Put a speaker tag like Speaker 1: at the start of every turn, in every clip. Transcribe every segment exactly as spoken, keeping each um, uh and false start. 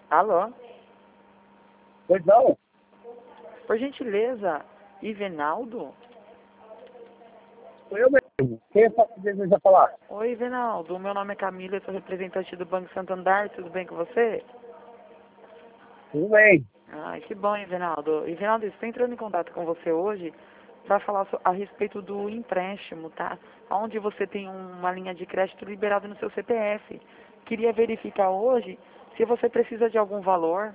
Speaker 1: Alô?
Speaker 2: Pois não?
Speaker 1: Por gentileza, Ivenaldo?
Speaker 2: Sou eu mesmo. Quem é que deseja falar?
Speaker 1: Oi, Ivenaldo. Meu nome é Camila, eu sou representante do Banco Santander. Tudo bem com você?
Speaker 2: Tudo bem.
Speaker 1: Ai, que bom, Ivenaldo. Ivenaldo, estou entrando em contato com você hoje para falar so- a respeito do empréstimo, tá? Onde você tem uma linha de crédito liberada no seu C P F. Queria verificar hoje se você precisa de algum valor.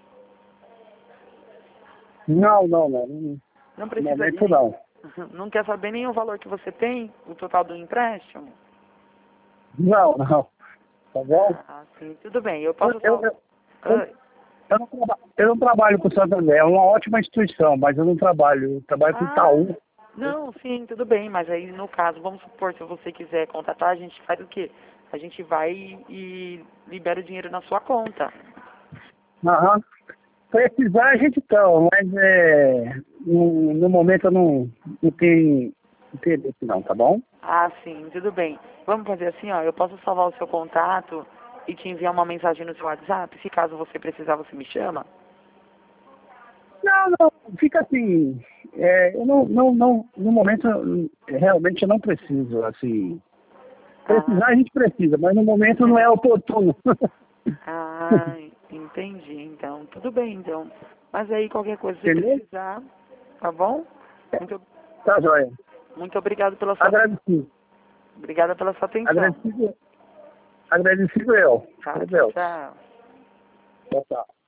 Speaker 2: Não, não, não. No
Speaker 1: Não precisa de
Speaker 2: momento
Speaker 1: nem...
Speaker 2: não.
Speaker 1: Não quer saber nem o valor que você tem, o total do empréstimo?
Speaker 2: Não, não. Tá bom?
Speaker 1: Ah, sim, tudo bem. Eu
Speaker 2: Eu,
Speaker 1: posso
Speaker 2: eu,
Speaker 1: só...
Speaker 2: eu, eu,
Speaker 1: Oi.
Speaker 2: eu não, traba- eu não trabalho com o Santander. É uma ótima instituição, mas eu não trabalho. Eu trabalho com o
Speaker 1: Ah,
Speaker 2: Itaú.
Speaker 1: não, sim, tudo bem, mas aí no caso, vamos supor, se você quiser contratar, a gente faz o quê? A gente vai e, e libera o dinheiro na sua conta.
Speaker 2: Aham. Precisar a gente então, mas é, no, no momento eu não, não tenho interesse não, tá bom?
Speaker 1: Ah, sim, tudo bem. Vamos fazer assim, ó, eu posso salvar o seu contato e te enviar uma mensagem no seu WhatsApp? Se caso você precisar, você me chama?
Speaker 2: Não, não, fica assim. É, eu não, não, não, no momento eu, realmente eu não preciso, assim.
Speaker 1: Ah,
Speaker 2: Precisar a gente precisa, mas no momento não é oportuno.
Speaker 1: ah, entendi, então. Tudo bem, então. Mas aí qualquer coisa que você
Speaker 2: Entendeu?
Speaker 1: precisar, tá bom? Muito,
Speaker 2: Tá, joia.
Speaker 1: muito obrigado pela sua,
Speaker 2: Agradecido.
Speaker 1: obrigada pela sua atenção.
Speaker 2: Agradecido, agradecido eu.
Speaker 1: Tá, tchau,
Speaker 2: Deus.
Speaker 1: tchau.
Speaker 2: Tchau, tchau.